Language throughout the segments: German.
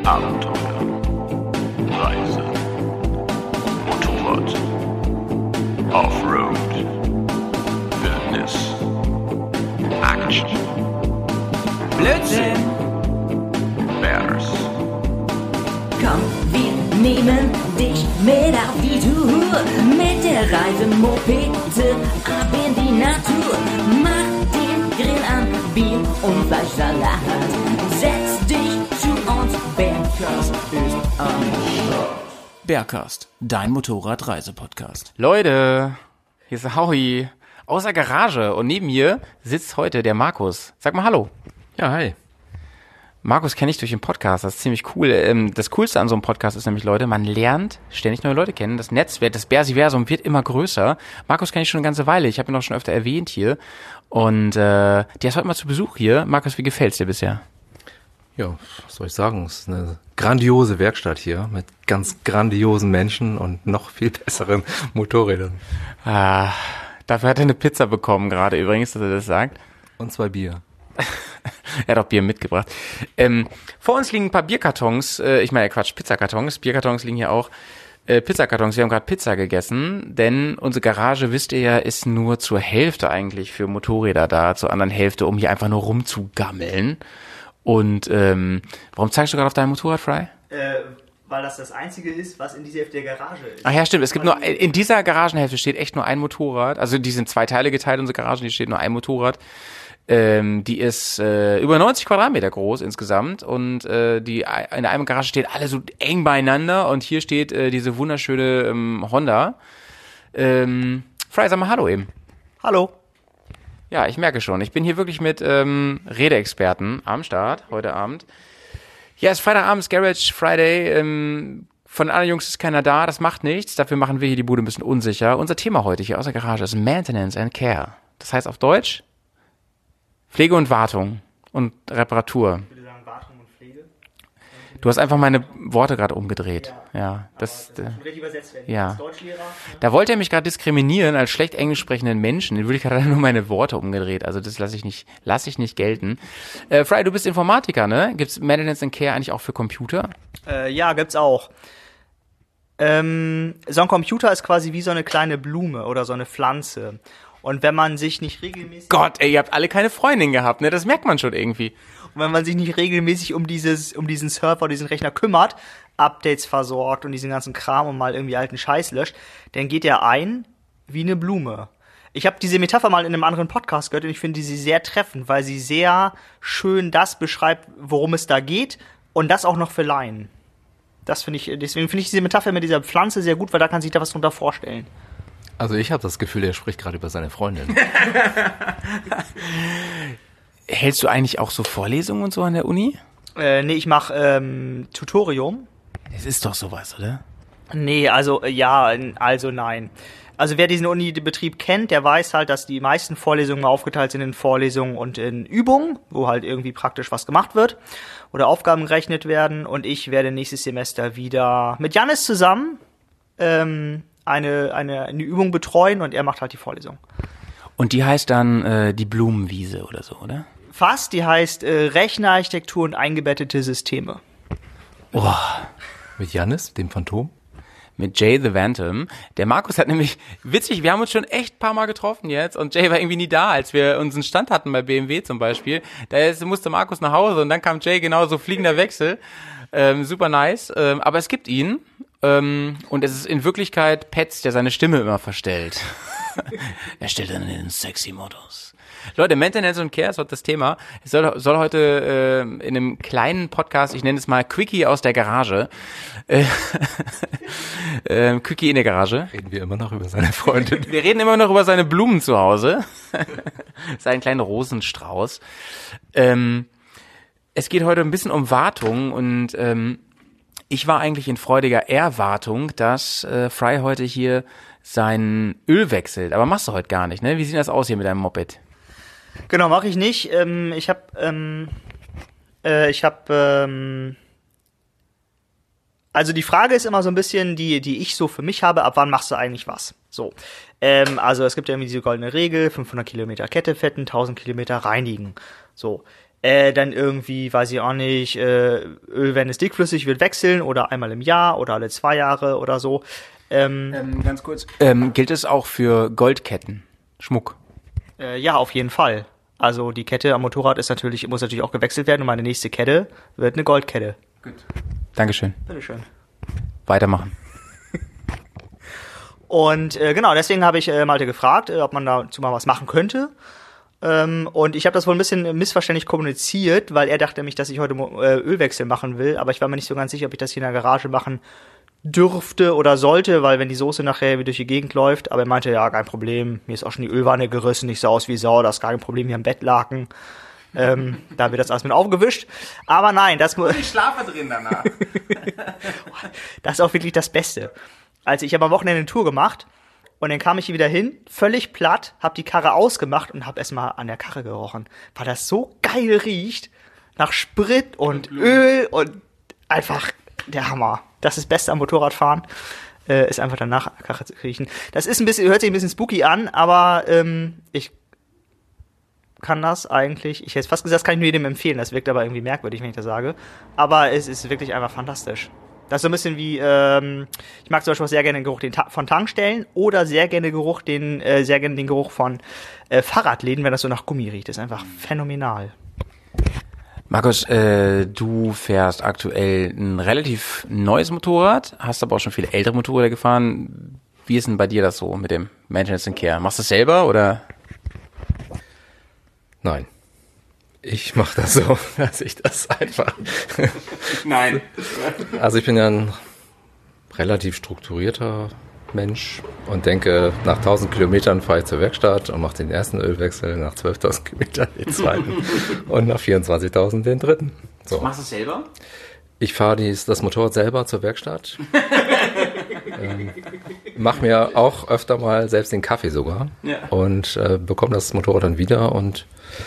Abenteuer, Reise, Motorrad, Offroad, Wildnis, Action, Blödsinn! Bears, Komm, wir nehmen dich mit auf die Tour. Mit der Reisemopete ab in die Natur. Mach den Grill an, Bier und Fleischsalat. Setz dich zu uns, Bergkast ist am Start. Bergkast, dein Motorrad-Reise-Podcast. Leute, hier ist Howie aus der Garage und neben mir sitzt heute der Markus. Sag mal Hallo. Ja, hi. Markus kenne ich durch den Podcast, das ist ziemlich cool. Das Coolste an so einem Podcast ist nämlich, Leute, man lernt ständig neue Leute kennen. Das Netzwerk, das Bersiversum wird immer größer. Markus kenne ich schon eine ganze Weile, ich habe ihn auch schon öfter erwähnt hier. Und der ist heute mal zu Besuch hier. Markus, wie gefällt's dir bisher? Ja, was soll ich sagen? Es ist eine grandiose Werkstatt hier mit ganz grandiosen Menschen und noch viel besseren Motorrädern. Dafür hat er eine Pizza bekommen gerade übrigens, dass er das sagt. Und 2 Bier. Er hat auch Bier mitgebracht. Vor uns liegen ein paar Bierkartons, Pizzakartons. Bierkartons liegen hier auch. Pizzakartons, wir haben gerade Pizza gegessen, denn unsere Garage, wisst ihr ja, ist nur zur Hälfte eigentlich für Motorräder da, zur anderen Hälfte, um hier einfach nur rumzugammeln. Und warum zeigst du gerade auf deinem Motorrad, Fry? Weil das Einzige ist, was in dieser Hälfte der Garage ist. Ach ja, stimmt. Es gibt nur, in dieser Garagenhälfte steht echt nur ein Motorrad. Also die sind 2 Teile geteilt, unsere Garage, die steht nur ein Motorrad. Die ist über 90 Quadratmeter groß insgesamt und die in einem Garage stehen alle so eng beieinander und hier steht diese wunderschöne Honda. Fry, sag mal Hallo eben. Hallo. Ja, ich merke schon. Ich bin hier wirklich mit Redeexperten am Start heute Abend. Ja, es ist Freitagabend, Garage Friday. Von den anderen Jungs ist keiner da, das macht nichts. Dafür machen wir hier die Bude ein bisschen unsicher. Unser Thema heute hier aus der Garage ist Maintenance and Care. Das heißt auf Deutsch Pflege und Wartung und Reparatur. Ich würde sagen Wartung und Pflege. Du hast einfach meine Worte gerade umgedreht. Ja, das muss richtig übersetzt werden. ja. Als Deutschlehrer. Da wollte er mich gerade diskriminieren als schlecht englisch sprechenden Menschen. Den würde ich gerade nur meine Worte umgedreht. Also das lasse ich nicht gelten. Fry, du bist Informatiker, ne? Gibt's Maintenance and Care eigentlich auch für Computer? Ja, gibt's auch. So ein Computer ist quasi wie so eine kleine Blume oder so eine Pflanze. Und wenn man sich nicht regelmäßig... Gott, ey, ihr habt alle keine Freundin gehabt, ne? Das merkt man schon irgendwie. Und wenn man sich nicht regelmäßig um diesen Server, diesen Rechner kümmert, Updates versorgt und diesen ganzen Kram und mal irgendwie alten Scheiß löscht, dann geht er ein wie eine Blume. Ich habe diese Metapher mal in einem anderen Podcast gehört und ich finde sie sehr treffend, weil sie sehr schön das beschreibt, worum es da geht und das auch noch für Laien. Deswegen finde ich diese Metapher mit dieser Pflanze sehr gut, weil da kann sich da was drunter vorstellen. Also ich habe das Gefühl, er spricht gerade über seine Freundin. Hältst du eigentlich auch so Vorlesungen und so an der Uni? Nee, ich mache Tutorium. Das ist doch sowas, oder? Nee, also nein. Also wer diesen Uni-Betrieb kennt, der weiß halt, dass die meisten Vorlesungen aufgeteilt sind in Vorlesungen und in Übungen, wo halt irgendwie praktisch was gemacht wird oder Aufgaben gerechnet werden. Und ich werde nächstes Semester wieder mit Jannis zusammen eine Übung betreuen und er macht halt die Vorlesung. Und die heißt dann die Blumenwiese oder so, oder? Fast, die heißt Rechnerarchitektur und eingebettete Systeme. Oh, Mit Jannis, dem Phantom? mit Jay the Phantom. Der Markus hat nämlich, witzig, wir haben uns schon echt ein paar Mal getroffen jetzt und Jay war irgendwie nie da, als wir unseren Stand hatten bei BMW zum Beispiel. Da musste Markus nach Hause und dann kam Jay, genau so fliegender Wechsel. Super nice. Aber es gibt ihn. Und es ist in Wirklichkeit Petz, der seine Stimme immer verstellt. Er stellt dann in den sexy Modus. Leute, Maintenance und Care ist heute das Thema. Es soll heute in einem kleinen Podcast, ich nenne es mal Quickie aus der Garage. Quickie in der Garage. Reden wir immer noch über seine Freundin. Wir reden immer noch über seine Blumen zu Hause. Seinen kleinen Rosenstrauß. Es geht heute ein bisschen um Wartung und ich war eigentlich in freudiger Erwartung, dass Fry heute hier sein Öl wechselt. Aber machst du heute gar nicht, ne? Wie sieht das aus hier mit deinem Moped? Genau, mache ich nicht. Also die Frage ist immer so ein bisschen, die ich so für mich habe, ab wann machst du eigentlich was? So, also es gibt ja irgendwie diese goldene Regel, 500 Kilometer Kette fetten, 1000 Kilometer reinigen. So, Dann irgendwie, weiß ich auch nicht, Öl, wenn es dickflüssig wird, wechseln oder einmal im Jahr oder alle 2 Jahre oder so. Ganz kurz. Gilt es auch für Goldketten? Schmuck? Ja, auf jeden Fall. Also die Kette am Motorrad muss natürlich auch gewechselt werden und meine nächste Kette wird eine Goldkette. Gut. Dankeschön. Bitteschön. Weitermachen. Und genau, deswegen habe ich Malte gefragt, ob man dazu mal was machen könnte. Und ich habe das wohl ein bisschen missverständlich kommuniziert, weil er dachte nämlich, dass ich heute Ölwechsel machen will, aber ich war mir nicht so ganz sicher, ob ich das hier in der Garage machen dürfte oder sollte, weil wenn die Soße nachher wie durch die Gegend läuft, aber er meinte, ja, kein Problem, mir ist auch schon die Ölwanne gerissen, ich sah aus wie Sau, das ist kein Problem, hier am Bettlaken. Da wird das alles mit aufgewischt. Aber nein, Ich schlafe drin danach. das ist auch wirklich das Beste. Also ich habe am Wochenende eine Tour gemacht und dann kam ich hier wieder hin, völlig platt, hab die Karre ausgemacht und hab erstmal an der Karre gerochen, weil das so geil riecht, nach Sprit und Öl und einfach der Hammer. Das ist das Beste am Motorradfahren, ist einfach danach an der Karre zu riechen. Das ist hört sich ein bisschen spooky an, aber ich kann das eigentlich, ich hätte fast gesagt, das kann ich nur jedem empfehlen, das wirkt aber irgendwie merkwürdig, wenn ich das sage, aber es ist wirklich einfach fantastisch. Das ist so ein bisschen wie, ich mag zum Beispiel auch sehr gerne den Geruch von Tankstellen oder sehr gerne den Geruch von Fahrradläden, wenn das so nach Gummi riecht. Das ist einfach phänomenal. Markus, du fährst aktuell ein relativ neues Motorrad, hast aber auch schon viele ältere Motorräder gefahren. Wie ist denn bei dir das so mit dem Maintenance and Care? Machst du es selber oder? Nein. Ich mache das so, dass ich das einfach... Nein. Also ich bin ja ein relativ strukturierter Mensch und denke, nach 1000 Kilometern fahre ich zur Werkstatt und mache den ersten Ölwechsel, nach 12.000 Kilometern den zweiten und nach 24.000 den dritten. So. Machst du es selber? Ich fahre das Motorrad selber zur Werkstatt. Mache mir auch öfter mal selbst den Kaffee sogar und bekomme das Motorrad dann wieder und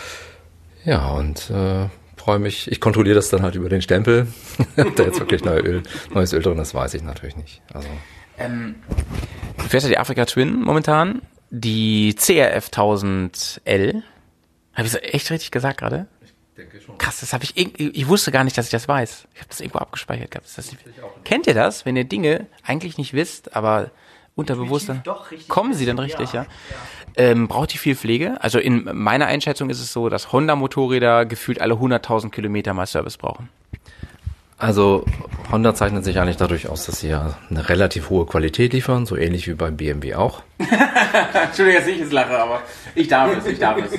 freue mich. Ich kontrolliere das dann halt über den Stempel. Ob da jetzt wirklich neues Öl drin ist, weiß ich natürlich nicht. Also. Du fährst ja die Africa Twin momentan, die CRF 1000L. Habe ich das echt richtig gesagt gerade? Ich denke schon. Krass, das habe ich wusste gar nicht, dass ich das weiß. Ich habe das irgendwo abgespeichert gehabt. Kennt ihr das, wenn ihr Dinge eigentlich nicht wisst, aber unterbewusst dann kommen sie dann richtig, ja? Braucht die viel Pflege? Also in meiner Einschätzung ist es so, dass Honda-Motorräder gefühlt alle 100.000 Kilometer mal Service brauchen. Also Honda zeichnet sich eigentlich dadurch aus, dass sie ja eine relativ hohe Qualität liefern, so ähnlich wie beim BMW auch. Entschuldigung, dass ich jetzt lache, aber ich darf es.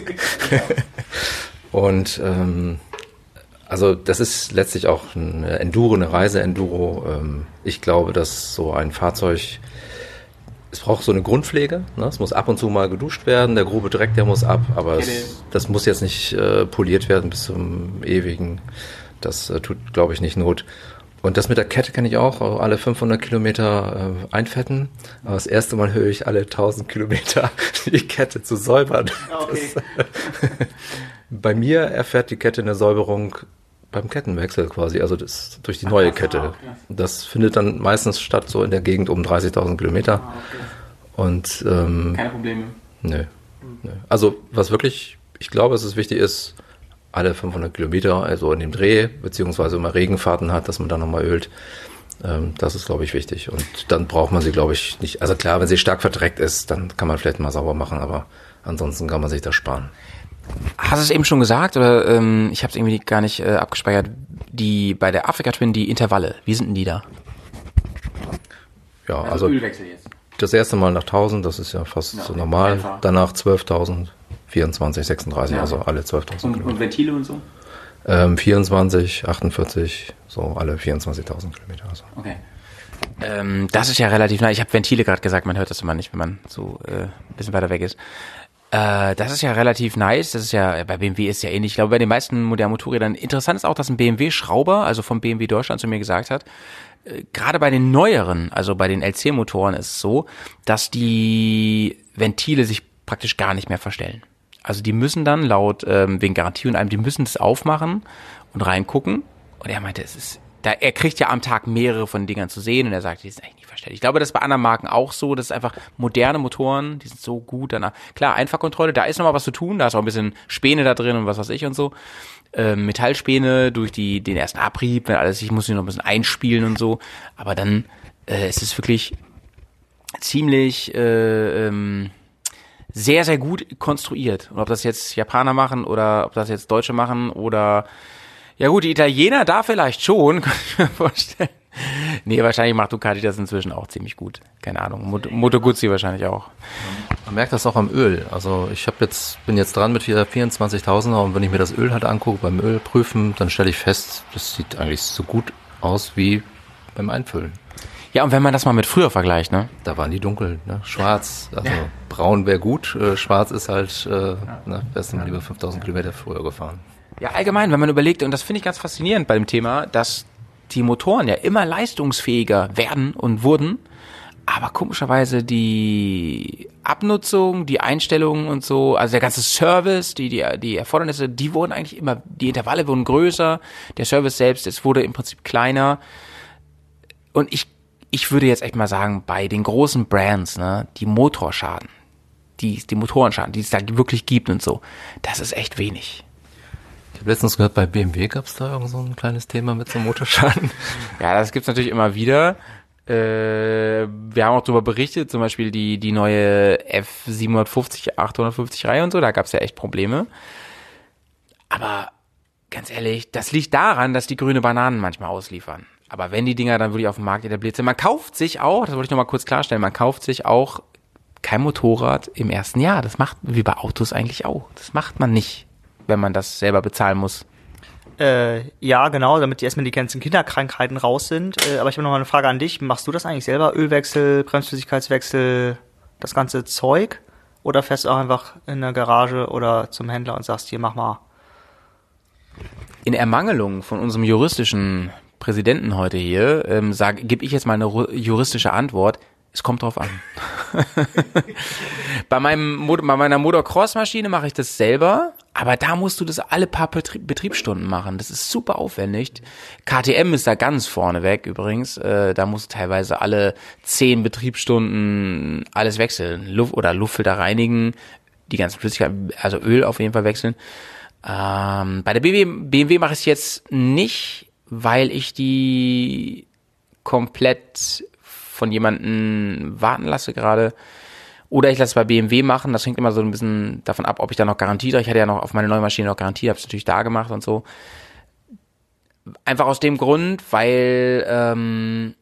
Und also das ist letztlich auch eine Reise-Enduro. Ich glaube, dass so ein Fahrzeug, es braucht so eine Grundpflege, ne? Es muss ab und zu mal geduscht werden, der grobe Dreck, der muss ab, aber das muss jetzt nicht poliert werden bis zum ewigen. Das tut, glaube ich, nicht Not. Und das mit der Kette kann ich auch alle 500 Kilometer einfetten. Aber das erste Mal höre ich alle 1000 Kilometer die Kette zu säubern. Okay. Bei mir erfährt die Kette eine Säuberung beim Kettenwechsel quasi, also das durch die neue Kette. Das findet dann meistens statt so in der Gegend um 30.000 Kilometer. Und keine Probleme. Nö. Also was wirklich, ich glaube, es ist wichtig ist, alle 500 Kilometer, also in dem Dreh, beziehungsweise wenn man Regenfahrten hat, dass man dann nochmal ölt. Das ist, glaube ich, wichtig. Und dann braucht man sie, glaube ich, nicht. Also klar, wenn sie stark verdreckt ist, dann kann man vielleicht mal sauber machen, aber ansonsten kann man sich das sparen. Hast du es eben schon gesagt, oder ich habe es irgendwie gar nicht abgespeichert, bei der Africa Twin, die Intervalle, wie sind denn die da? Ja, also Ölwechsel jetzt. Das erste Mal nach 1000, das ist ja fast so normal. Einfach. Danach 12.000. 24, 36, also alle 12.000 Kilometer. Und Ventile und so? 24, 48, so alle 24.000 Kilometer. Also. Okay. Das ist ja relativ nah. Ich habe Ventile gerade gesagt, man hört das immer nicht, wenn man so ein bisschen weiter weg ist. Das ist ja relativ nice. Das ist ja, bei BMW ist ja ähnlich. Ich glaube, bei den meisten modernen Motorrädern interessant ist auch, dass ein BMW-Schrauber, also vom BMW Deutschland, zu mir gesagt hat, gerade bei den neueren, also bei den LC-Motoren ist es so, dass die Ventile sich praktisch gar nicht mehr verstellen. Also die müssen dann laut, wegen Garantie und allem, die müssen das aufmachen und reingucken. Und er meinte, es ist er kriegt ja am Tag mehrere von den Dingern zu sehen und er sagt, die sind eigentlich nicht verständlich. Ich glaube, das ist bei anderen Marken auch so, das ist einfach moderne Motoren, die sind so gut. Danach, klar, Einfachkontrolle, da ist noch mal was zu tun, da ist auch ein bisschen Späne da drin und was weiß ich und so. Metallspäne durch den ersten Abrieb, wenn alles, ich muss sie noch ein bisschen einspielen und so. Aber dann ist es wirklich ziemlich sehr, sehr gut konstruiert. Und ob das jetzt Japaner machen oder ob das jetzt Deutsche machen oder ja gut, die Italiener da vielleicht schon, kann ich mir vorstellen. Nee, wahrscheinlich macht Ducati das inzwischen auch ziemlich gut. Keine Ahnung. Moto Guzzi wahrscheinlich auch. Man merkt das auch am Öl. Also ich bin jetzt dran mit der 24.000er und wenn ich mir das Öl halt angucke, beim Ölprüfen, dann stelle ich fest, das sieht eigentlich so gut aus wie beim Einfüllen. Ja, und wenn man das mal mit früher vergleicht, ne? Da waren die dunkel, ne? Schwarz. Also braun wäre gut, schwarz ist halt, wärst du mal lieber 5.000 Kilometer früher gefahren. Ja, allgemein, wenn man überlegt, und das finde ich ganz faszinierend bei dem Thema, dass die Motoren ja immer leistungsfähiger werden und wurden, aber komischerweise die Abnutzung, die Einstellungen und so, also der ganze Service, die Erfordernisse, die wurden eigentlich immer, die Intervalle wurden größer, der Service selbst, es wurde im Prinzip kleiner. Und ich würde jetzt echt mal sagen, bei den großen Brands, ne, die Motorschaden, die Motorenschaden, die es da wirklich gibt und so, das ist echt wenig. Ich habe letztens gehört, bei BMW gab es da irgend so ein kleines Thema mit so einem Motorschaden. Ja, das gibt's natürlich immer wieder. Wir haben auch darüber berichtet, zum Beispiel die neue F750, 850 Reihe und so, da gab's ja echt Probleme. Aber ganz ehrlich, das liegt daran, dass die grüne Bananen manchmal ausliefern. Aber wenn die Dinger dann wirklich auf dem Markt etabliert sind, man kauft sich auch, das wollte ich nochmal kurz klarstellen, man kauft sich auch kein Motorrad im ersten Jahr. Das macht, wie bei Autos eigentlich auch, das macht man nicht, wenn man das selber bezahlen muss. Ja, genau, damit erstmal die ganzen Kinderkrankheiten raus sind. Aber ich habe noch mal eine Frage an dich. Machst du das eigentlich selber? Ölwechsel, Bremsflüssigkeitswechsel, das ganze Zeug? Oder fährst du auch einfach in der Garage oder zum Händler und sagst, hier, mach mal? In Ermangelung von unserem juristischen Präsidenten heute hier, gebe ich jetzt mal eine juristische Antwort. Es kommt drauf an. Bei meiner Motocross-Maschine mache ich das selber, aber da musst du das alle paar Betriebsstunden machen. Das ist super aufwendig. KTM ist da ganz vorne weg übrigens. Da musst du teilweise alle 10 Betriebsstunden alles wechseln. Luftfilter reinigen, die ganzen Flüssigkeiten, also Öl auf jeden Fall wechseln. Bei der BMW mache ich es jetzt nicht, weil ich die komplett von jemandem warten lasse gerade. Oder ich lasse es bei BMW machen. Das hängt immer so ein bisschen davon ab, ob ich da noch Garantie habe. Ich hatte ja noch auf meine neue Maschine noch Garantie, habe es natürlich da gemacht und so. Einfach aus dem Grund, weil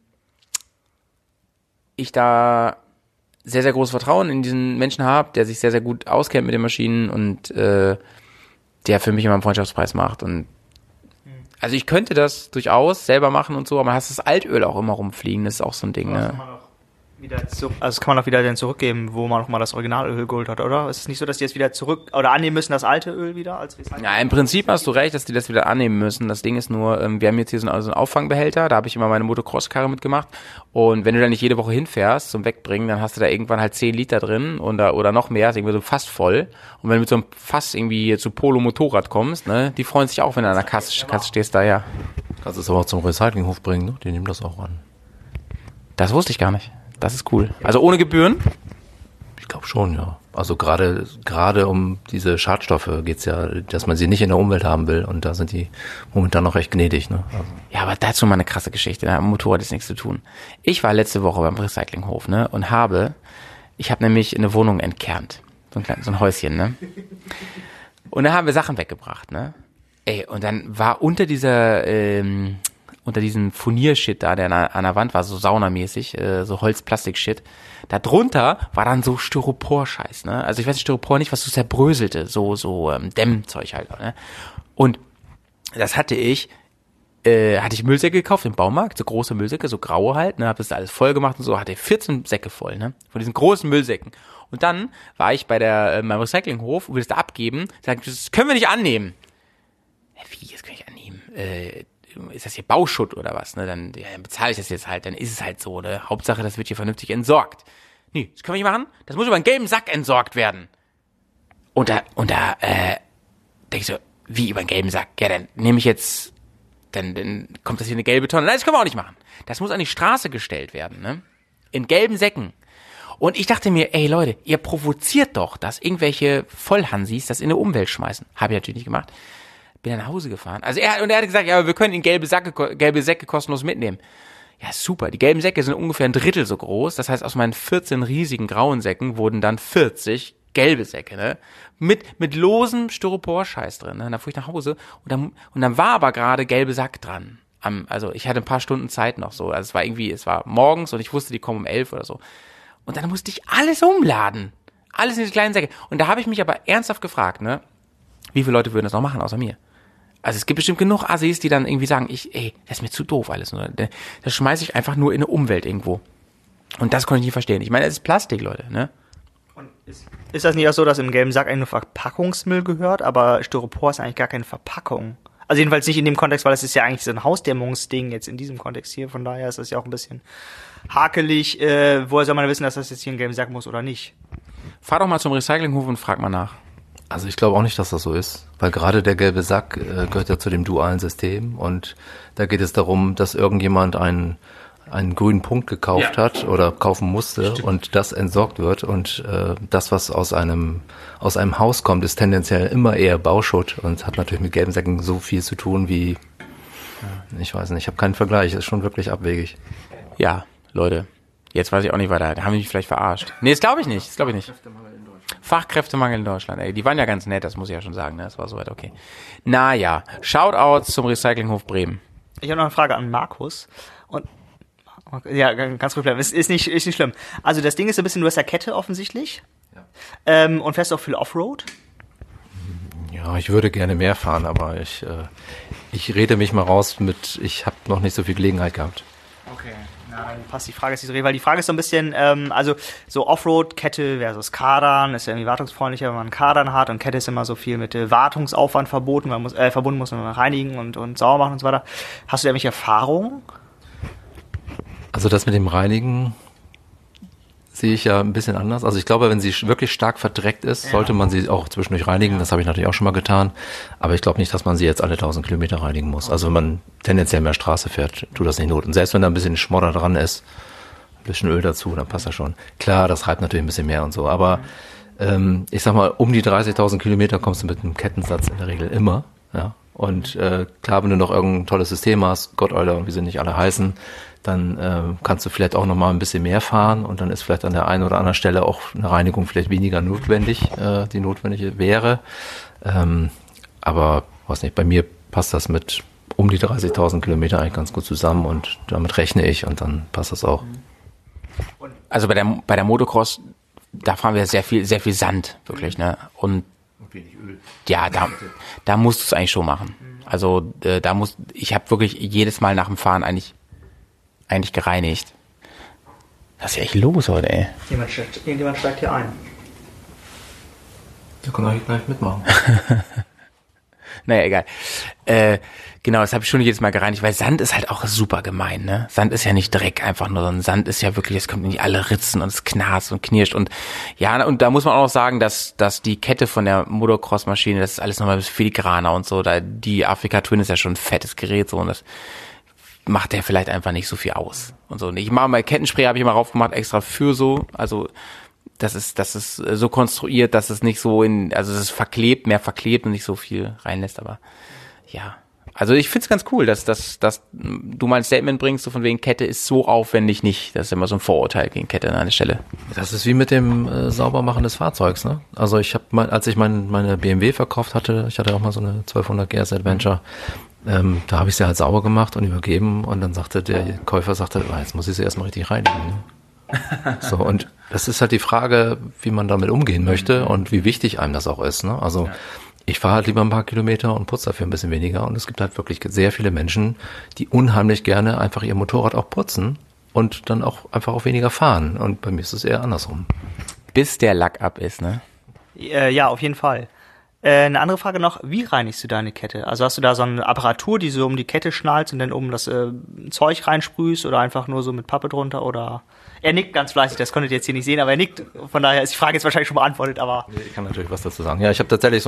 ich da sehr, sehr großes Vertrauen in diesen Menschen habe, der sich sehr, sehr gut auskennt mit den Maschinen und der für mich immer einen Freundschaftspreis macht. Und also ich könnte das durchaus selber machen und so, aber man hast das Altöl auch immer rumfliegen, das ist auch so ein Ding, ne? Also das kann man auch wieder dann zurückgeben, wo man nochmal das Originalöl geholt hat, oder? Ist es nicht so, dass die jetzt wieder zurück oder annehmen müssen, das alte Öl wieder als Recycling? Ja, im Prinzip hast du recht, dass die das wieder annehmen müssen. Das Ding ist nur, wir haben jetzt hier so einen Auffangbehälter, da habe ich immer meine Motocross-Karre mitgemacht. Und wenn du da nicht jede Woche hinfährst zum Wegbringen, dann hast du da irgendwann halt 10 Liter drin oder noch mehr, ist irgendwie so fast voll. Und wenn du mit so einem Fass irgendwie zu Polo-Motorrad kommst, ne, die freuen sich auch, wenn du an der Kasse stehst da, ja. Kannst du es aber auch zum Recyclinghof bringen, ne? Die nehmen das auch an. Das wusste ich gar nicht. Das ist cool. Also ohne Gebühren? Ich glaube schon, ja. Also gerade um diese Schadstoffe geht's ja, dass man sie nicht in der Umwelt haben will und da sind die momentan noch recht gnädig, ne? Also. Ja, aber dazu mal eine krasse Geschichte. Am Motorrad ist nichts zu tun. Ich war letzte Woche beim Recyclinghof, ne? Und ich habe nämlich eine Wohnung entkernt. So ein Häuschen, ne? Und da haben wir Sachen weggebracht, ne? Ey, und dann war unter diesem Furniershit da, der an der Wand war, so saunamäßig, so Holz-Plastik-Shit. Da drunter war dann so Styropor-Scheiß, ne? Also ich weiß Styropor nicht, was so zerbröselte, so Dämmzeug halt, ne? Und das hatte ich Müllsäcke gekauft im Baumarkt, so große Müllsäcke, so graue halt, ne? Hab das da alles voll gemacht und so, hatte 14 Säcke voll, ne? Von diesen großen Müllsäcken. Und dann war ich beim Recyclinghof und will das da abgeben, sag, das können wir nicht annehmen. Wie, das kann ich annehmen? Ist das hier Bauschutt oder was, ne? Dann bezahle ich das jetzt halt, dann ist es halt so, ne? Hauptsache, das wird hier vernünftig entsorgt. Nee, das können wir nicht machen. Das muss über einen gelben Sack entsorgt werden. Und da denke ich so, wie über einen gelben Sack? Ja, dann nehme ich jetzt dann kommt das hier eine gelbe Tonne. Nein, das können wir auch nicht machen. Das muss an die Straße gestellt werden, ne? In gelben Säcken. Und ich dachte mir, ey Leute, ihr provoziert doch, dass irgendwelche Vollhansis das in die Umwelt schmeißen. Habe ich natürlich nicht gemacht. Bin dann nach Hause gefahren. Also er hat gesagt, ja, aber wir können ihn gelbe Säcke kostenlos mitnehmen. Ja, super. Die gelben Säcke sind ungefähr ein Drittel so groß. Das heißt, aus meinen 14 riesigen grauen Säcken wurden dann 40 gelbe Säcke, ne? Mit losem Styropor-Scheiß drin, ne? Und dann fuhr ich nach Hause und dann war aber gerade gelbe Sack dran. Also ich hatte ein paar Stunden Zeit noch so. Also es war morgens und ich wusste, die kommen um 11 oder so. Und dann musste ich alles umladen. Alles in diese kleinen Säcke. Und da habe ich mich aber ernsthaft gefragt, ne? Wie viele Leute würden das noch machen, außer mir? Also es gibt bestimmt genug Assis, die dann irgendwie sagen, das ist mir zu doof alles. Das schmeiße ich einfach nur in eine Umwelt irgendwo. Und das konnte ich nicht verstehen. Ich meine, es ist Plastik, Leute, ne? Und ist das nicht auch so, dass im gelben Sack eigentlich nur Verpackungsmüll gehört, aber Styropor ist eigentlich gar keine Verpackung? Also jedenfalls nicht in dem Kontext, weil es ist ja eigentlich so ein Hausdämmungsding jetzt in diesem Kontext hier. Von daher ist das ja auch ein bisschen hakelig. Woher soll man wissen, dass das jetzt hier in gelben Sack muss oder nicht? Fahr doch mal zum Recyclinghof und frag mal nach. Also ich glaube auch nicht, dass das so ist, weil gerade der gelbe Sack gehört ja zu dem dualen System und da geht es darum, dass irgendjemand einen grünen Punkt gekauft hat oder kaufen musste und das entsorgt wird und das, was aus einem Haus kommt, ist tendenziell immer eher Bauschutt und hat natürlich mit gelben Säcken so viel zu tun wie, ich weiß nicht, ich habe keinen Vergleich, ist schon wirklich abwegig. Ja, Leute, jetzt weiß ich auch nicht weiter, da haben die mich vielleicht verarscht. Nee, das glaube ich nicht, Fachkräftemangel in Deutschland, ey, die waren ja ganz nett, das muss ich ja schon sagen, ne? Das war soweit okay. Naja, Shoutouts zum Recyclinghof Bremen. Ich habe noch eine Frage an Markus. Und ja, ganz gut bleiben. Ist nicht schlimm. Also das Ding ist ein bisschen, du hast ja Kette offensichtlich. Ja. Und fährst auch viel Offroad? Ja, ich würde gerne mehr fahren, aber ich rede mich mal raus ich habe noch nicht so viel Gelegenheit gehabt. Okay. Na, dann passt die Frage jetzt nicht so, weil die Frage ist so ein bisschen, also so Offroad-Kette versus Kardan, ist ja irgendwie wartungsfreundlicher, wenn man Kardan hat und Kette ist immer so viel mit Wartungsaufwand verbunden muss man reinigen und sauber machen und so weiter. Hast du da irgendwelche Erfahrungen? Also das mit dem Reinigen sehe ich ja ein bisschen anders. Also ich glaube, wenn sie wirklich stark verdreckt ist, sollte man sie auch zwischendurch reinigen. Das habe ich natürlich auch schon mal getan. Aber ich glaube nicht, dass man sie jetzt alle 1000 Kilometer reinigen muss. Also wenn man tendenziell mehr Straße fährt, tut das nicht Not. Und selbst wenn da ein bisschen Schmodder dran ist, ein bisschen Öl dazu, dann passt das schon. Klar, das reibt natürlich ein bisschen mehr und so. Aber ich sag mal, um die 30.000 Kilometer kommst du mit einem Kettensatz in der Regel immer. Ja. Und klar, wenn du noch irgendein tolles System hast, Gottoiler und wie sie nicht alle heißen, dann kannst du vielleicht auch noch mal ein bisschen mehr fahren und dann ist vielleicht an der einen oder anderen Stelle auch eine Reinigung vielleicht weniger notwendig, die notwendige wäre. Aber weiß nicht, bei mir passt das mit um die 30.000 Kilometer eigentlich ganz gut zusammen und damit rechne ich und dann passt das auch. Also bei der Motocross, da fahren wir sehr viel Sand, wirklich, ne? Und wenig Öl. Ja, da musst du es eigentlich schon machen. Also ich habe wirklich jedes Mal nach dem Fahren eigentlich gereinigt. Was ist ja echt los heute, ey? Irgendjemand steigt hier ein. Da kann ich gleich mitmachen. Naja, egal. Genau, das habe ich schon jedes Mal gereinigt, weil Sand ist halt auch super gemein, ne? Sand ist ja nicht Dreck einfach nur, sondern Sand ist ja wirklich, es kommt in alle Ritzen und es knarzt und knirscht und ja, und da muss man auch noch sagen, dass die Kette von der Motocross-Maschine, das ist alles nochmal ein bisschen filigraner und so, die Africa Twin ist ja schon ein fettes Gerät so und das macht der vielleicht einfach nicht so viel aus und so. Ich mache mal Kettenspray, habe ich mal raufgemacht, extra für so, also das ist so konstruiert, dass es nicht so also es ist mehr verklebt und nicht so viel reinlässt, aber ja. Also ich find's ganz cool, dass du mal ein Statement bringst, so von wegen Kette ist so aufwendig nicht. Das ist immer so ein Vorurteil gegen Kette an einer Stelle. Das ist wie mit dem Saubermachen des Fahrzeugs, ne? Also ich habe mal, als ich meine BMW verkauft hatte, ich hatte auch mal so eine 1200 GS Adventure, da habe ich sie halt sauber gemacht und übergeben und dann sagte der Käufer, jetzt muss ich sie erstmal richtig reinigen. Ne? So, und das ist halt die Frage, wie man damit umgehen möchte und wie wichtig einem das auch ist, ne? Also ich fahre halt lieber ein paar Kilometer und putze dafür ein bisschen weniger und es gibt halt wirklich sehr viele Menschen, die unheimlich gerne einfach ihr Motorrad auch putzen und dann auch einfach auch weniger fahren und bei mir ist es eher andersrum. Bis der Lack ab ist, ne? Ja, auf jeden Fall. Eine andere Frage noch, wie reinigst du deine Kette? Also hast du da so eine Apparatur, die so um die Kette schnallst und dann oben das Zeug reinsprühst oder einfach nur so mit Pappe drunter oder... Er nickt ganz fleißig, das konntet ihr jetzt hier nicht sehen, aber er nickt. Von daher ist die Frage jetzt wahrscheinlich schon beantwortet, aber... Ich kann natürlich was dazu sagen. Ja, ich habe tatsächlich so ein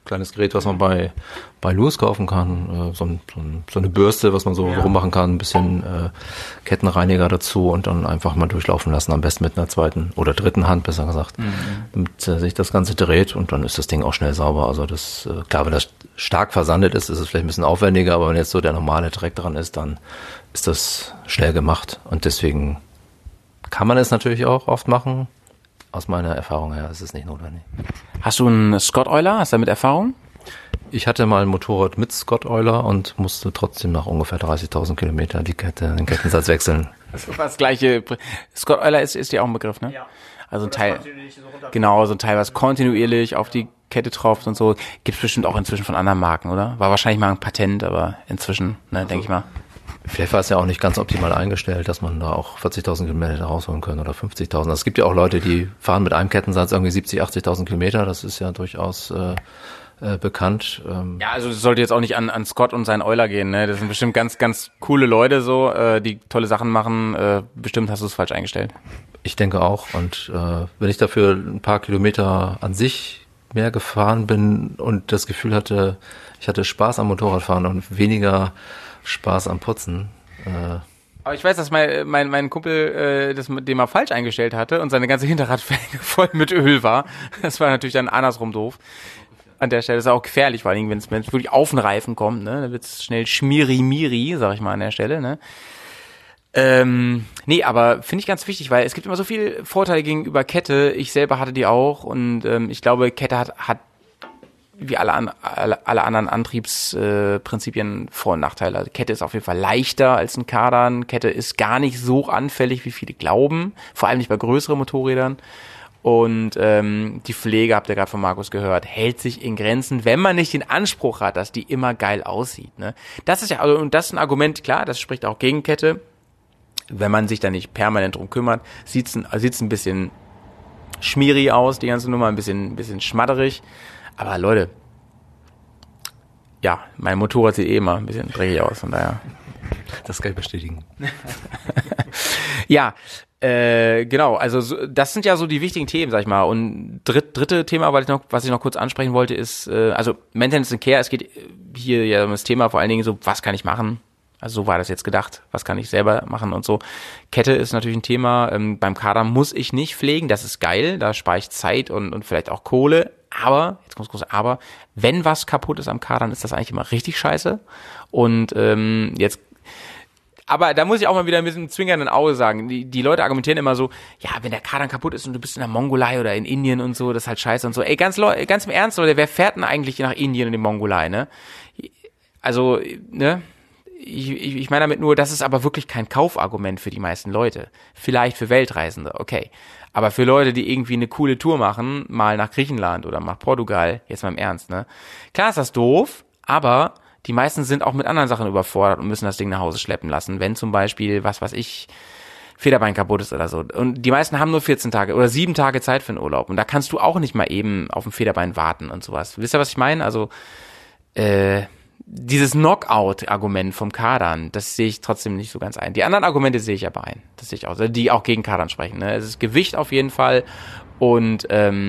kleines Gerät, was man bei Lewis kaufen kann. So eine Bürste, was man so rummachen kann, ein bisschen Kettenreiniger dazu und dann einfach mal durchlaufen lassen. Am besten mit einer zweiten oder dritten Hand, besser gesagt. Damit sich das Ganze dreht und dann ist das Ding auch schnell sauber. Also das, klar, wenn das stark versandet ist es vielleicht ein bisschen aufwendiger, aber wenn jetzt so der normale Dreck dran ist, dann ist das schnell gemacht. Und deswegen kann man es natürlich auch oft machen. Aus meiner Erfahrung her ist es nicht notwendig. Hast du einen Scott Euler? Hast du damit Erfahrung? Ich hatte mal ein Motorrad mit Scott Euler und musste trotzdem nach ungefähr 30.000 Kilometern den Kettensatz wechseln. Das ist das gleiche. Scott Euler ist dir auch ein Begriff, ne? Ja. Also ein Teil, genau, so ein Teil, was kontinuierlich auf die Kette tropft und so. Gibt's bestimmt auch inzwischen von anderen Marken, oder? War wahrscheinlich mal ein Patent, aber inzwischen, ne, denke ich mal. Vielleicht war es ja auch nicht ganz optimal eingestellt, dass man da auch 40.000 Kilometer rausholen können oder 50.000. Es gibt ja auch Leute, die fahren mit einem Kettensatz irgendwie 70.000, 80.000 Kilometer. Das ist ja durchaus bekannt. Ja, also es sollte jetzt auch nicht an Scott und seinen Euler gehen, ne? Das sind bestimmt ganz, ganz coole Leute so, die tolle Sachen machen. Bestimmt hast du es falsch eingestellt. Ich denke auch. Und wenn ich dafür ein paar Kilometer an sich mehr gefahren bin und das Gefühl hatte, ich hatte Spaß am Motorradfahren und weniger Spaß am Putzen. Aber ich weiß, dass mein Kumpel den mal falsch eingestellt hatte und seine ganze Hinterradfelge voll mit Öl war. Das war natürlich dann andersrum doof. An der Stelle ist es auch gefährlich, vor allem wenn es wirklich auf den Reifen kommt, ne, dann wird es schnell schmiri-miri, sag ich mal an der Stelle, ne. Nee, aber finde ich ganz wichtig, weil es gibt immer so viele Vorteile gegenüber Kette. Ich selber hatte die auch und ich glaube, Kette hat wie alle anderen Antriebsprinzipien Vor- und Nachteile. Also Kette ist auf jeden Fall leichter als ein Kardan. Kette ist gar nicht so anfällig, wie viele glauben. Vor allem nicht bei größeren Motorrädern. Und die Pflege, habt ihr gerade von Markus gehört, hält sich in Grenzen, wenn man nicht den Anspruch hat, dass die immer geil aussieht. Ne? Das ist ja, also, und das ist ein Argument, klar, das spricht auch gegen Kette. Wenn man sich da nicht permanent drum kümmert, sieht's ein bisschen schmierig aus, die ganze Nummer, ein bisschen schmatterig. Aber Leute, ja, mein Motorrad sieht immer ein bisschen dreckig aus, von daher. Das kann ich bestätigen. Ja, genau, also das sind ja so die wichtigen Themen, sag ich mal. Und dritte Thema, was ich noch kurz ansprechen wollte, ist, also Maintenance and Care, es geht hier ja um das Thema vor allen Dingen so, was kann ich machen? Also so war das jetzt gedacht, was kann ich selber machen und so. Kette ist natürlich ein Thema, beim Kardan muss ich nicht pflegen, das ist geil, da spare ich Zeit und vielleicht auch Kohle. Aber, jetzt kommt das große Aber, wenn was kaputt ist am Kardan, ist das eigentlich immer richtig scheiße. Und aber da muss ich auch mal wieder ein bisschen zwinkernden Auge sagen. Die Leute argumentieren immer so, ja, wenn der Kardan kaputt ist und du bist in der Mongolei oder in Indien und so, das ist halt scheiße und so. Ey, ganz im Ernst, Leute, wer fährt denn eigentlich nach Indien und in die Mongolei, ne? Also, ne? Ich meine damit nur, das ist aber wirklich kein Kaufargument für die meisten Leute. Vielleicht für Weltreisende, okay. Aber für Leute, die irgendwie eine coole Tour machen, mal nach Griechenland oder nach Portugal, jetzt mal im Ernst, ne? Klar ist das doof, aber die meisten sind auch mit anderen Sachen überfordert und müssen das Ding nach Hause schleppen lassen. Wenn zum Beispiel, was weiß ich, Federbein kaputt ist oder so. Und die meisten haben nur 14 Tage oder 7 Tage Zeit für einen Urlaub. Und da kannst du auch nicht mal eben auf ein Federbein warten und sowas. Wisst ihr, was ich meine? Also, dieses Knockout-Argument vom Kardan, das sehe ich trotzdem nicht so ganz ein. Die anderen Argumente sehe ich aber ein. Das sehe ich auch, die auch gegen Kardan sprechen. Ne? Es ist Gewicht auf jeden Fall und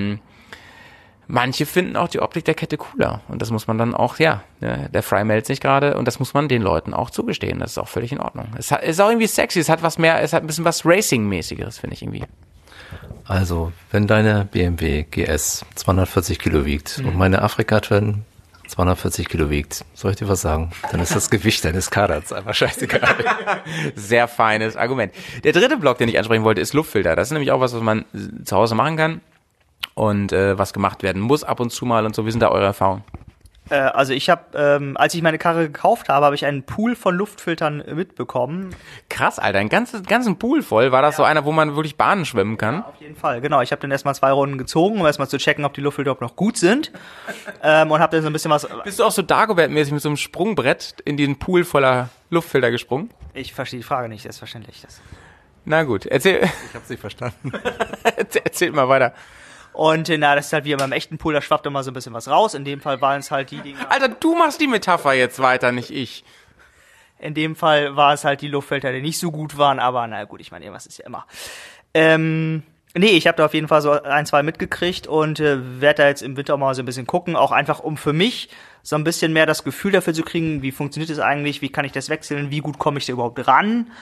manche finden auch die Optik der Kette cooler. Und das muss man dann auch, ja, der Fry meldet sich gerade und das muss man den Leuten auch zugestehen. Das ist auch völlig in Ordnung. Es ist auch irgendwie sexy, es hat ein bisschen was Racing-mäßiges, finde ich irgendwie. Also, wenn deine BMW GS 240 Kilo wiegt und meine Afrika-Twin 240 Kilo wiegt, soll ich dir was sagen? Dann ist das Gewicht deines Kardans einfach scheißegal. Sehr feines Argument. Der dritte Block, den ich ansprechen wollte, ist Luftfilter. Das ist nämlich auch was man zu Hause machen kann und was gemacht werden muss ab und zu mal und so. Wie sind da eure Erfahrungen? Also ich habe, als ich meine Karre gekauft habe, habe ich einen Pool von Luftfiltern mitbekommen. Krass, Alter, einen ganzen Pool voll. War das so einer, wo man wirklich Bahnen schwimmen kann? Ja, auf jeden Fall, genau. Ich habe dann erstmal 2 Runden gezogen, um erstmal zu checken, ob die Luftfilter noch gut sind. Und habe dann so ein bisschen was... Bist du auch so Dagobert-mäßig mit so einem Sprungbrett in den Pool voller Luftfilter gesprungen? Ich verstehe die Frage nicht, selbstverständlich. Na gut, erzähl. Ich hab's nicht verstanden. Erzähl mal weiter. Und das ist halt wie beim echten Pool, da schwappt immer so ein bisschen was raus. In dem Fall waren es halt die Dinger... Alter, du machst die Metapher jetzt weiter, nicht ich. In dem Fall war es halt die Luftfilter, die nicht so gut waren, aber na gut, ich meine, was ist ja immer. Nee, ich habe da auf jeden Fall so 1, 2 mitgekriegt und werde da jetzt im Winter mal so ein bisschen gucken, auch einfach um für mich so ein bisschen mehr das Gefühl dafür zu kriegen, wie funktioniert das eigentlich, wie kann ich das wechseln, wie gut komme ich da überhaupt ran,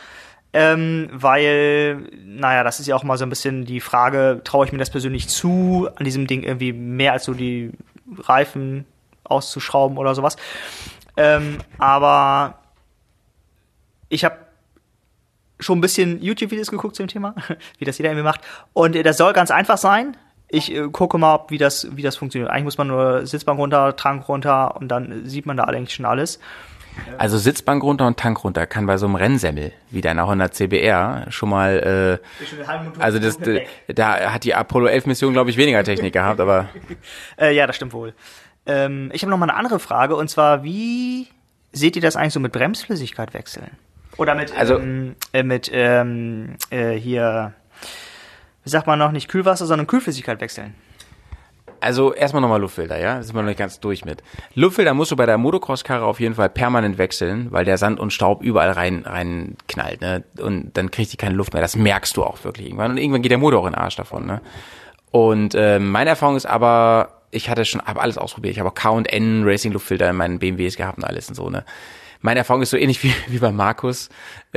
weil, naja, das ist ja auch mal so ein bisschen die Frage, traue ich mir das persönlich zu, an diesem Ding irgendwie mehr als so die Reifen auszuschrauben oder sowas, aber ich habe schon ein bisschen YouTube-Videos geguckt zu dem Thema, wie das jeder irgendwie macht. Und das soll ganz einfach sein. Ich gucke mal, wie das funktioniert. Eigentlich muss man nur Sitzbank runter, Tank runter und dann sieht man da eigentlich schon alles. Also Sitzbank runter und Tank runter kann bei so einem Rennsemmel wie deiner 100 CBR schon mal, also da hat die Apollo 11 Mission, glaube ich, weniger Technik gehabt, aber... Ja, das stimmt wohl. Ich habe noch mal eine andere Frage, und zwar, wie seht ihr das eigentlich so mit Bremsflüssigkeit wechseln? Oder mit, hier, wie sagt man noch, nicht Kühlwasser, sondern Kühlflüssigkeit wechseln. Also erstmal nochmal Luftfilter, ja? Das sind wir noch nicht ganz durch mit. Luftfilter musst du bei der Motocross-Karre auf jeden Fall permanent wechseln, weil der Sand und Staub überall rein knallt, ne? Und dann kriegt die keine Luft mehr. Das merkst du auch wirklich irgendwann. Und irgendwann geht der Motor auch in den Arsch davon, ne? Und meine Erfahrung ist aber, habe alles ausprobiert. Ich habe auch K&N Racing-Luftfilter in meinen BMWs gehabt und alles und so, ne? Meine Erfahrung ist so ähnlich wie bei Markus.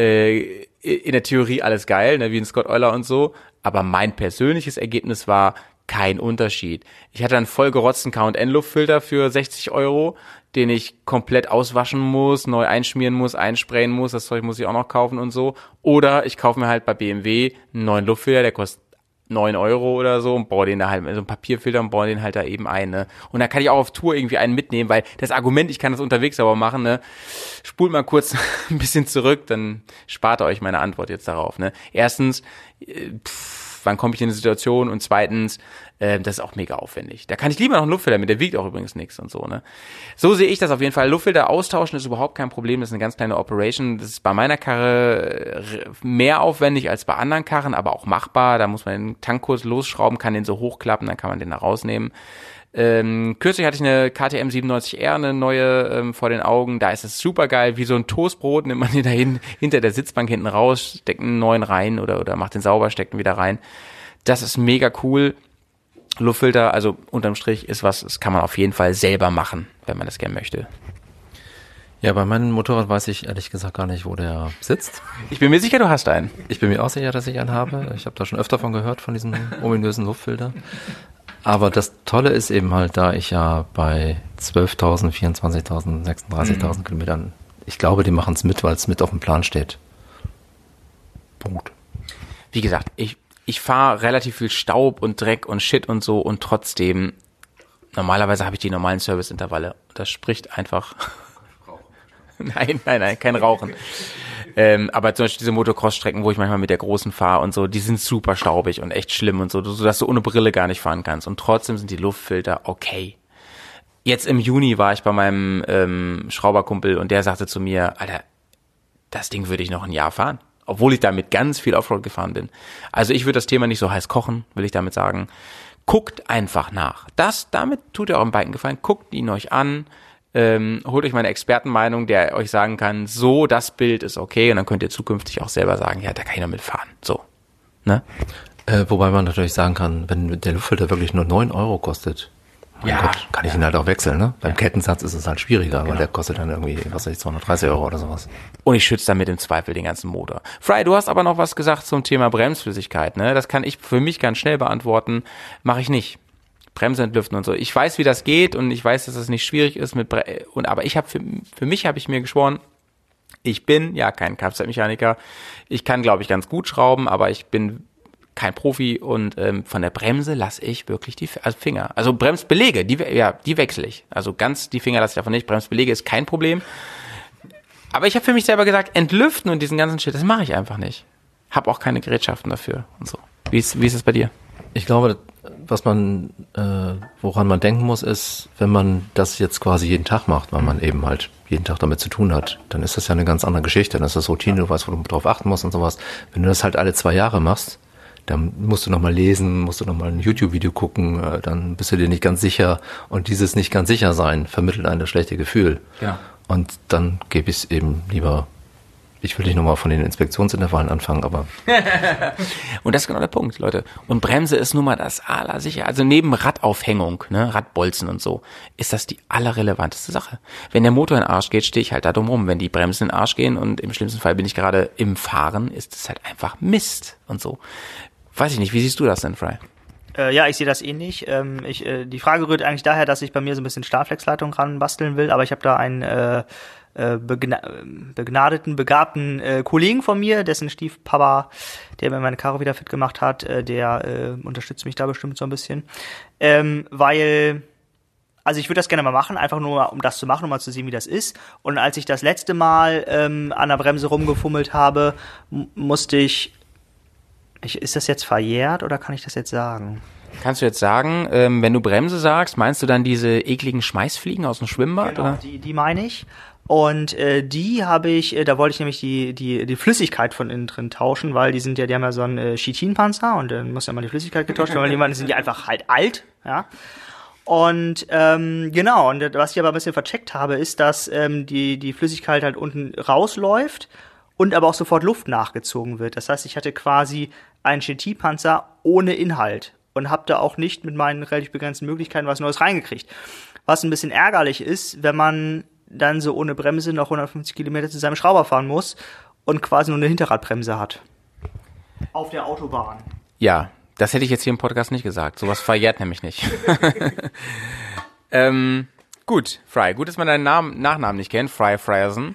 In der Theorie alles geil, ne, wie ein Scott Euler und so. Aber mein persönliches Ergebnis war kein Unterschied. Ich hatte einen voll gerotzten K&N-Luftfilter für 60 €, den ich komplett auswaschen muss, neu einschmieren muss, einsprayen muss. Das Zeug muss ich auch noch kaufen und so. Oder ich kaufe mir halt bei BMW einen neuen Luftfilter, der kostet 9 € oder so und baue den da halt mit so einem Papierfilter und baue den halt da eben ein, ne? Und da kann ich auch auf Tour irgendwie einen mitnehmen, weil das Argument, ich kann das unterwegs sauber machen, ne? Spult mal kurz ein bisschen zurück, dann spart ihr euch meine Antwort jetzt darauf, ne? Erstens, wann komme ich in eine Situation? Und zweitens, das ist auch mega aufwendig. Da kann ich lieber noch einen Luftfilter mit, der wiegt auch übrigens nichts und so, ne? So sehe ich das auf jeden Fall. Luftfilter austauschen ist überhaupt kein Problem, das ist eine ganz kleine Operation. Das ist bei meiner Karre mehr aufwendig als bei anderen Karren, aber auch machbar. Da muss man den Tank kurz losschrauben, kann den so hochklappen, dann kann man den da rausnehmen. Kürzlich hatte ich eine KTM 97R, eine neue vor den Augen. Da ist es super geil, wie so ein Toastbrot, nimmt man den da hinter der Sitzbank hinten raus, steckt einen neuen rein oder macht den sauber, steckt ihn wieder rein. Das ist mega cool. Luftfilter, also unterm Strich ist was, das kann man auf jeden Fall selber machen, wenn man das gerne möchte. Ja, bei meinem Motorrad weiß ich ehrlich gesagt gar nicht, wo der sitzt. Ich bin mir sicher, du hast einen. Ich bin mir auch sicher, dass ich einen habe. Ich habe da schon öfter von gehört, von diesem ominösen Luftfilter. Aber das Tolle ist eben halt, da ich ja bei 12.000, 24.000, 36.000 Kilometern, ich glaube, die machen es mit, weil es mit auf dem Plan steht. Punkt. Wie gesagt, ich fahre relativ viel Staub und Dreck und Shit und so und trotzdem, normalerweise habe ich die normalen Serviceintervalle. Das spricht einfach... Nein, kein Rauchen. Aber zum Beispiel diese Motocross-Strecken, wo ich manchmal mit der Großen fahre und so, die sind super staubig und echt schlimm und so, sodass du ohne Brille gar nicht fahren kannst. Und trotzdem sind die Luftfilter okay. Jetzt im Juni war ich bei meinem Schrauberkumpel und der sagte zu mir, Alter, das Ding würde ich noch ein Jahr fahren. Obwohl ich damit ganz viel Offroad gefahren bin. Also ich würde das Thema nicht so heiß kochen, will ich damit sagen. Guckt einfach nach. Damit tut ihr eurem Biken gefallen. Guckt ihn euch an. Holt euch meine Expertenmeinung, der euch sagen kann, so, das Bild ist okay. Und dann könnt ihr zukünftig auch selber sagen, ja, da kann ich noch mitfahren. So. Ne? Wobei man natürlich sagen kann, wenn der Luftfilter wirklich nur 9 € kostet, mein Gott, kann ich ihn halt auch wechseln, ne? Beim Kettensatz ist es halt schwieriger, weil der kostet dann irgendwie, 230 € oder sowas. Und ich schütze damit im Zweifel den ganzen Motor. Fry, du hast aber noch was gesagt zum Thema Bremsflüssigkeit, ne? Das kann ich für mich ganz schnell beantworten. Mache ich nicht. Bremse entlüften und so. Ich weiß, wie das geht und ich weiß, dass das nicht schwierig ist aber ich habe für mich habe ich mir geschworen, ich bin ja kein Kfz-Mechaniker. Ich kann, glaube ich, ganz gut schrauben, aber ich bin kein Profi und von der Bremse lasse ich wirklich die Finger. Also Bremsbeläge, die wechsle ich. Also ganz die Finger lasse ich davon nicht. Bremsbeläge ist kein Problem. Aber ich habe für mich selber gesagt, entlüften und diesen ganzen Shit, das mache ich einfach nicht. Hab auch keine Gerätschaften dafür und so. Wie ist es bei dir? Ich glaube, woran man denken muss, ist, wenn man das jetzt quasi jeden Tag macht, weil man eben halt jeden Tag damit zu tun hat, dann ist das ja eine ganz andere Geschichte. Dann ist das Routine, du weißt, wo du drauf achten musst und sowas. Wenn du das halt alle 2 Jahre machst, dann musst du nochmal lesen, musst du nochmal ein YouTube-Video gucken, dann bist du dir nicht ganz sicher. Und dieses nicht ganz sicher sein vermittelt einem das schlechte Gefühl. Ja. Und dann gebe ich es eben lieber Ich will nicht nochmal von den Inspektionsintervallen anfangen, aber Und das ist genau der Punkt, Leute. Und Bremse ist nun mal das allersicher. Also neben Radaufhängung, ne, Radbolzen und so, ist das die allerrelevanteste Sache. Wenn der Motor in den Arsch geht, stehe ich halt da dumm rum. Wenn die Bremsen in den Arsch gehen und im schlimmsten Fall bin ich gerade im Fahren, ist es halt einfach Mist und so. Weiß ich nicht, wie siehst du das denn, Fry? Ja, ich sehe das ähnlich. Die Frage rührt eigentlich daher, dass ich bei mir so ein bisschen Starflexleitung ranbasteln will, aber ich habe da einen begnadeten, begabten Kollegen von mir, dessen Stiefpapa, der mir meine Karre wieder fit gemacht hat, der unterstützt mich da bestimmt so ein bisschen. Also ich würde das gerne mal machen, einfach nur um das zu machen, um mal zu sehen, wie das ist. Und als ich das letzte Mal an der Bremse rumgefummelt habe, musste ich, ist das jetzt verjährt oder kann ich das jetzt sagen? Kannst du jetzt sagen, wenn du Bremse sagst, meinst du dann diese ekligen Schmeißfliegen aus dem Schwimmbad? Genau, oder? die meine ich. Und die habe ich, da wollte ich nämlich die Flüssigkeit von innen drin tauschen, weil die haben ja so einen Chitinpanzer und dann muss ja mal die Flüssigkeit getauscht werden, weil jemand sind die einfach halt alt, ja. Und genau, und was ich aber ein bisschen vercheckt habe, ist, dass die Flüssigkeit halt unten rausläuft und aber auch sofort Luft nachgezogen wird. Das heißt, ich hatte quasi einen Chitinpanzer ohne Inhalt und habe da auch nicht mit meinen relativ begrenzten Möglichkeiten was Neues reingekriegt. Was ein bisschen ärgerlich ist, wenn man dann so ohne Bremse noch 150 Kilometer zu seinem Schrauber fahren muss und quasi nur eine Hinterradbremse hat. Auf der Autobahn. Ja, das hätte ich jetzt hier im Podcast nicht gesagt. Sowas verjährt nämlich nicht. Gut, Fry. Gut, dass man deinen Nachnamen nicht kennt. Fry Frierson.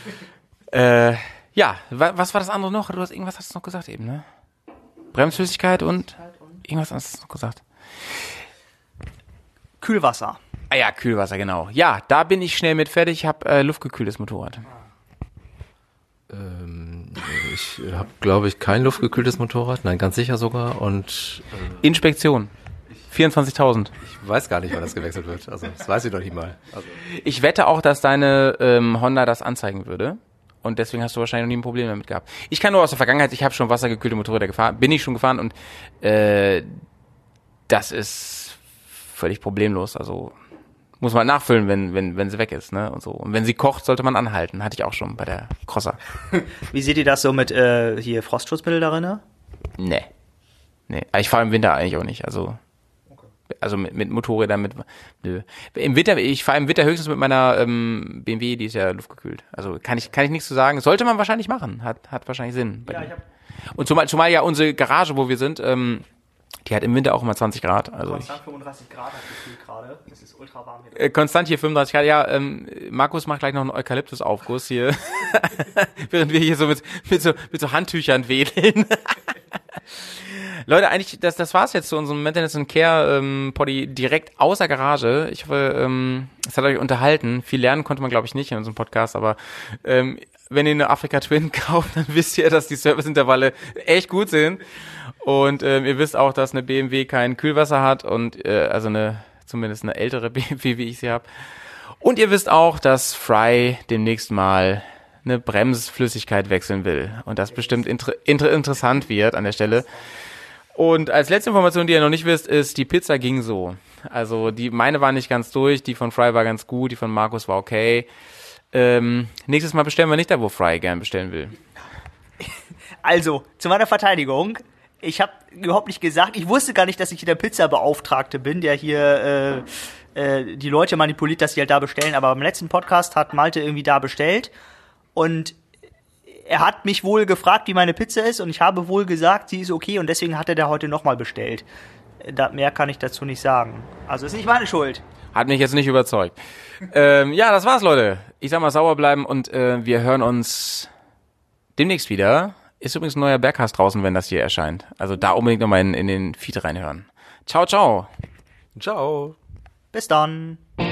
Ja, was war das andere noch? Irgendwas hast du noch gesagt eben, ne? Bremsflüssigkeit und irgendwas hast du noch gesagt. Kühlwasser. Ah ja, Kühlwasser, genau. Ja, da bin ich schnell mit fertig. Ich habe luftgekühltes Motorrad. ich habe, glaube ich, kein luftgekühltes Motorrad. Nein, ganz sicher sogar. Und Inspektion. 24.000. ich weiß gar nicht, wann das gewechselt wird. Also das weiß ich noch nicht mal. Also, Ich wette auch, dass deine Honda das anzeigen würde. Und deswegen hast du wahrscheinlich noch nie ein Problem damit gehabt. Ich kann nur aus der Vergangenheit, ich habe schon wassergekühlte Motorräder gefahren, bin ich schon gefahren und das ist völlig problemlos. Also muss man nachfüllen, wenn sie weg ist, ne? Und so. Und wenn sie kocht, sollte man anhalten. Hatte ich auch schon bei der Crosser. Wie seht ihr das so mit hier Frostschutzmittel darin? Nee. Ich fahre im Winter eigentlich auch nicht. Also mit Motorrädern, nö. Im Winter, ich fahre im Winter höchstens mit meiner BMW, die ist ja luftgekühlt. Also kann ich nichts zu sagen. Sollte man wahrscheinlich machen. Hat wahrscheinlich Sinn. Ja, Und zumal ja unsere Garage, wo wir sind, die hat im Winter auch immer 20 Grad. Also konstant 35 Grad hat gefühlt gerade. Das ist ultra warm hier. konstant hier 35 Grad. Ja, Markus macht gleich noch einen Eukalyptusaufguss hier. Während wir hier so mit so Handtüchern wedeln. Leute, eigentlich, das war's jetzt zu unserem Maintenance and Care Poddy direkt aus der Garage. Ich hoffe, es hat euch unterhalten. Viel lernen konnte man, glaube ich, nicht in unserem Podcast, aber wenn ihr eine Africa Twin kauft, dann wisst ihr, dass die Serviceintervalle echt gut sind. Und ihr wisst auch, dass eine BMW kein Kühlwasser hat und zumindest eine ältere BMW, wie ich sie habe. Und ihr wisst auch, dass Fry demnächst mal eine Bremsflüssigkeit wechseln will und das bestimmt interessant wird an der Stelle. Und als letzte Information, die ihr noch nicht wisst, ist, die Pizza ging so. Also meine war nicht ganz durch, die von Fry war ganz gut, die von Markus war okay. Nächstes Mal bestellen wir nicht da, wo Fry gern bestellen will. Also, zu meiner Verteidigung, ich habe überhaupt nicht gesagt, ich wusste gar nicht, dass ich hier der Pizzabeauftragte bin, der hier die Leute manipuliert, dass sie halt da bestellen, aber beim letzten Podcast hat Malte irgendwie da bestellt und er hat mich wohl gefragt, wie meine Pizza ist und ich habe wohl gesagt, sie ist okay und deswegen hat er da heute nochmal bestellt. Mehr kann ich dazu nicht sagen. Also ist nicht meine Schuld. Hat mich jetzt nicht überzeugt. Ja, das war's, Leute. Ich sag mal, sauber bleiben und wir hören uns demnächst wieder. Ist übrigens ein neuer Bergcast draußen, wenn das hier erscheint. Also da unbedingt nochmal in den Feed reinhören. Ciao, ciao. ciao. Bis dann.